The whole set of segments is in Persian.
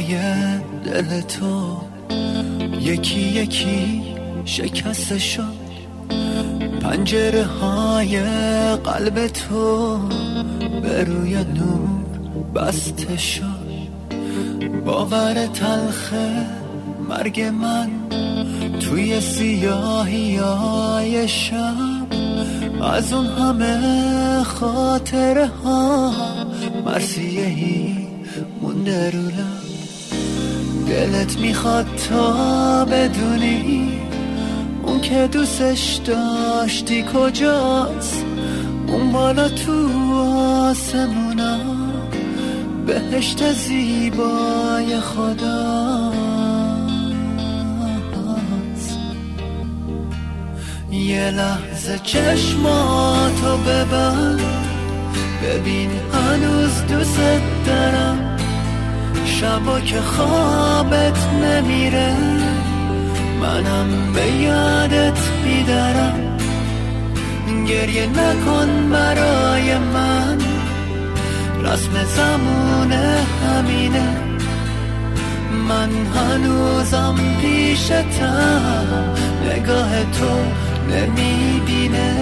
های دل تو یکی یکی شکسته شد، پنجره های قلب تو به روی نور بسته شد. باور تلخ مرگ من توی سیاهی های شب، از اون همه خاطره ها مرثیه‌ای مونده رو لب. دلت میخواد تا بدونی اون که دوستش داشتی کجاست، اون بالا تو آسمونا بهشت زیبای خداست. یه لحظه چشماتو ببند، ببین هنوز دوست دارم. شبا که خوابت نمیره منم به یادت بیدارم. گریه نکن برای من، رسم زمونه همینه. من هنوزم پیشتم، نگاه تو نمیبینه.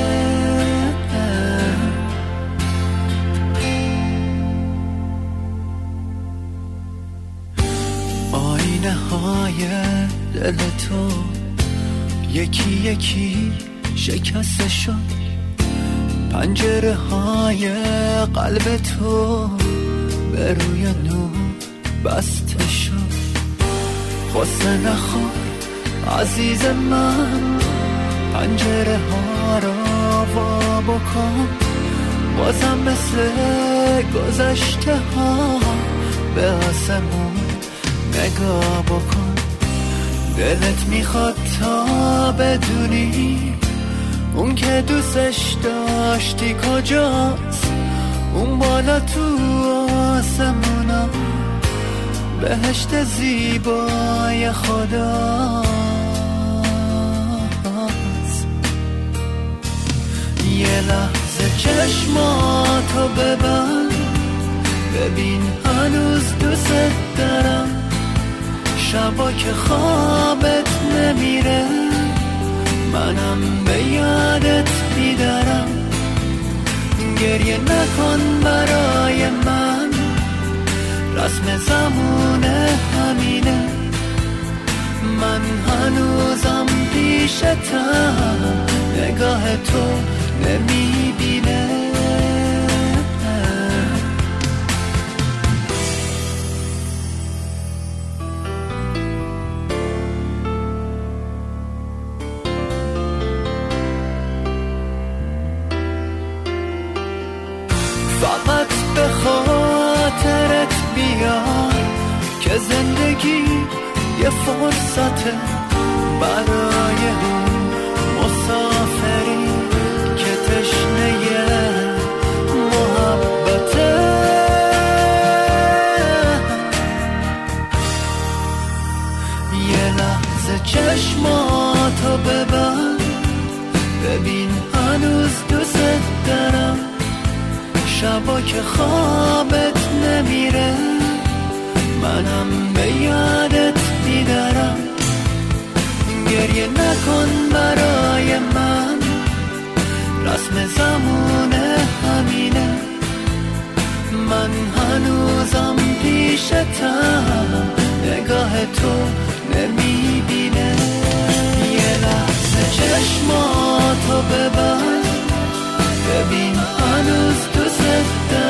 آینه های دل تو یکی یکی شکسته شد، پنجره های قلب تو به روی نور بسته شد. غصه نخور عزیز من، پنجره ها را وا بکن. بازم مثل گذشته ها به آسمون نگاه بکن. دلت میخواد تا بدونی اون که دوستش داشتی کجاست، اون بالا تو آسمونا بهشت زیبای خداست. یه لحظه چشماتو ببند، ببین هنوز دوست دارم. شبا که خوابت نمیره منم به یادت بیدارم. گریه نکن برای من، رسم زمونه همینه. من هنوزم پیشتم، نگاه تو نمیبینه. فقط به خاطرت بیار که زندگی یه فرصته برای اون مسافری که تشنه محبته. یه لحظه چشماتو ببند، ببین هنوز دوست دارم. شبا که خوابت نمیره منم به یادت بیدارم. گریه نکن برای من، رسم زمونه همینه. من هنوزم پیشتم، نگاه تو نمیبینه. یه لحظه چشماتو ببند، ببین هنوز دوست